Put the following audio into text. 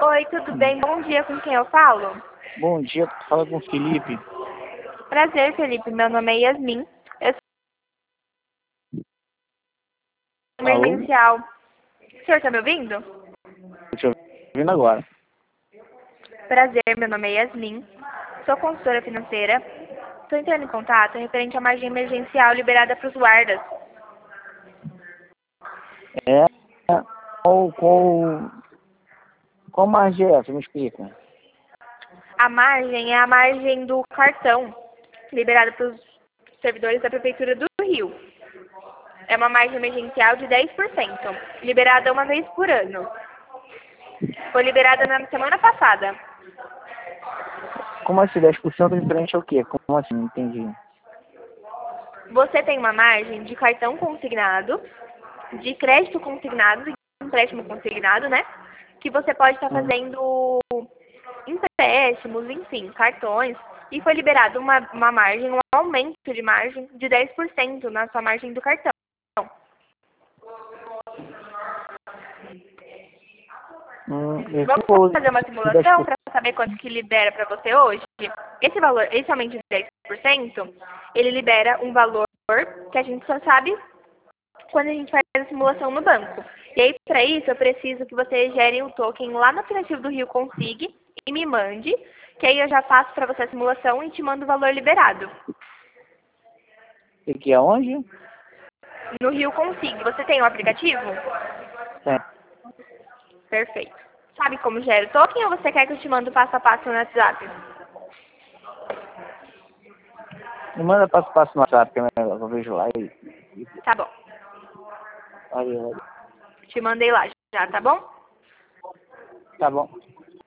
Oi, tudo bem? Bom dia, com quem eu falo? Bom dia, fala com o Felipe. Prazer, Felipe. Meu nome é Yasmin. Eu sou Alô? emergencial. O senhor está me ouvindo? Tô te ouvindo agora. Prazer, meu nome é Yasmin. Sou consultora financeira. Estou entrando em contato referente à margem emergencial liberada para os guardas. É, qual margem é essa? Me explica. A margem é a margem do cartão liberada para os servidores da Prefeitura do Rio. É uma margem emergencial de 10%, liberada uma vez por ano. Foi liberada na semana passada. Como assim, 10% referente ao quê? Como assim? Não entendi. Você tem uma margem de cartão consignado, de crédito consignado, de empréstimo consignado, né? Que você pode estar Hum. fazendo empréstimos, enfim, cartões. E foi liberado uma margem, um aumento de margem de 10% na sua margem do cartão. E Vamos qual fazer uma esse 10%? simulação para saber quanto que libera para você hoje? Esse valor, esse aumento de 10%, ele libera um valor que a gente só sabe quando a gente faz a simulação no banco. E aí, para isso, eu preciso que você gere o token lá no aplicativo do Rio Consig e me mande, que aí eu já faço para você a simulação e te mando o valor liberado. E que é onde? No Rio Consig, você tem o aplicativo? Tem. Perfeito. Sabe como gera o token ou você quer que eu te mande o passo a passo no WhatsApp? Me manda passo a passo no WhatsApp, que é melhor, eu vejo lá e... Tá bom. Aí, Te mandei lá já, tá bom? tá bom.